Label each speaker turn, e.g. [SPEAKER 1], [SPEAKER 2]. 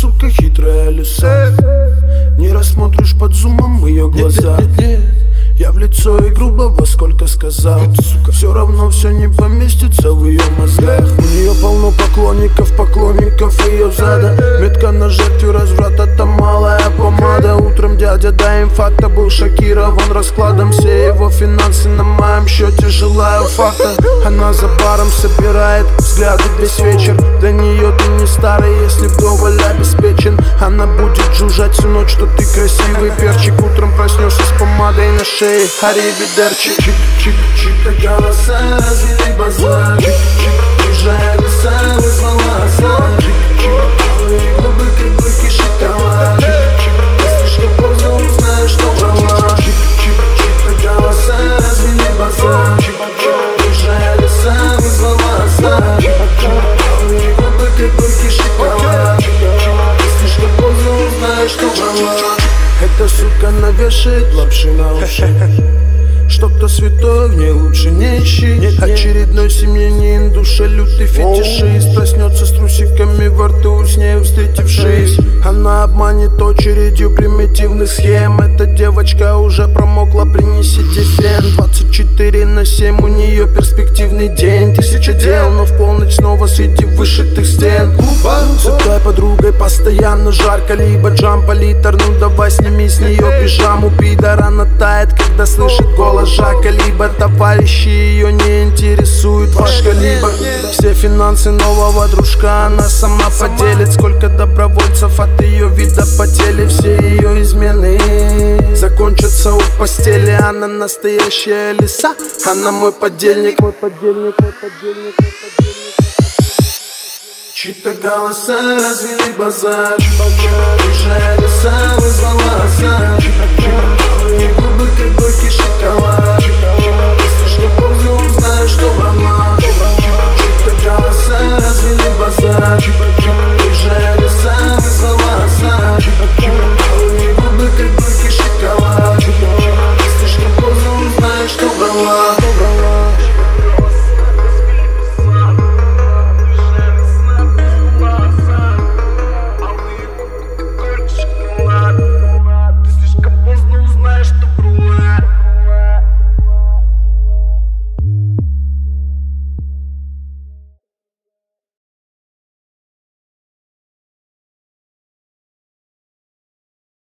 [SPEAKER 1] сука, хитрая лиса. Не рассмотришь под зумом ее глаза. Я в лицо и грубо во сколько сказал. Все равно все не поместится в ее мозгах. У нее полно поклонников ее зада. Метка на жертве разврата, там малая помада. Утром дядя до инфаркта был шокирован раскладом. Все его финансы на моем счете, желаю факта. Она за баром собирает взгляды весь вечер. Для нее ты не старый, если вдоволь обеспечен. Она будет жужжать всю ночь, что ты красивый перчик. Утром проснешься с помадой на шее. Аривидерчи. Чик-чик-чик, голоса развели базар. Чик-чик, чужая лиса вызвала азарт. Чик-чик, глубокий шоколад. Чик-чик, ты слишком поздно узнаешь, что брала. Чик-чик, голоса развели базар. Чик-чик, чужая лиса вызвала азарт. Чик-чик, глубокий шоколад. Чик-чик, ты слишком поздно узнаешь, что брала. Эта сука навешает лапши на уши. Что кто святой, в ней лучше не ищи. Очередной семье не индуша, лютый фетишист. Проснется с трусиками во рту, с ней встретившись. Она обманет очередью примитивных схем. Эта девочка уже промокла, принесите фен. 24/7 у нее перспективный день. 1000 дел, но в полночь снова среди вышитых стен. С этой подругой постоянно жарко. Либо джампа литр, ну давай сними с нее пижаму. Пидор, она тает, когда слышит голос Жака. Либо товарищи ее не интересует ваш калибр. Все финансы нового дружка она сама поделит. Сколько добровольцев от ее вида потели. Все ее измены закончатся у постели. Она настоящая лиса, она мой подельник. Чьи-то голоса развели базар. Чужая лиса вызвала